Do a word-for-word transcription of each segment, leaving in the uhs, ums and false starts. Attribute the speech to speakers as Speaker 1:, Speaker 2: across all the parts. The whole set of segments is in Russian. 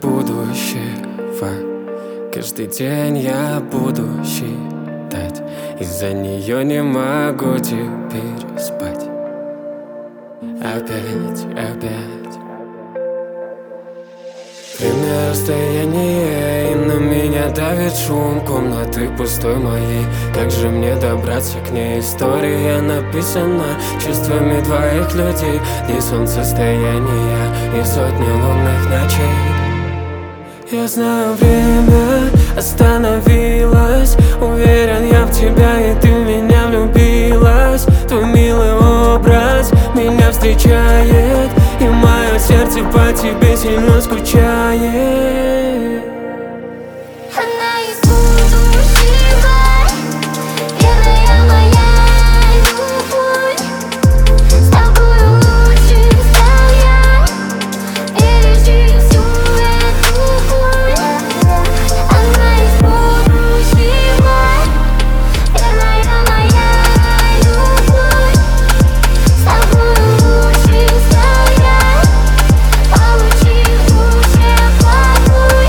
Speaker 1: будущего. Каждый день я буду считать, из-за нее не могу теперь спать. Опять, опять. Время расстояние, и на меня давит шум комнаты пустой моей. Как же мне добраться к ней? История написана чувствами двоих людей. Дни солнцестояния и сотни лунных ночей. Я знаю, время остановилось. Уверен я в тебя, и ты в меня влюбилась. Твой милый образ меня встречает, и мое сердце по тебе сильно скучает.
Speaker 2: Она из будущего, верная моя любовь. С тобою лучше стоять пережить всю эту боль. Она из будущего, верная моя любовь. С тобою лучше стоять, получив уже покой.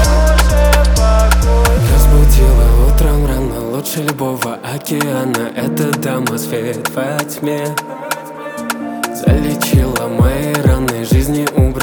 Speaker 1: Разбудила утром рано, лучше любого океана. Эта дама свет во тьме залечила мои раны жизни, убила.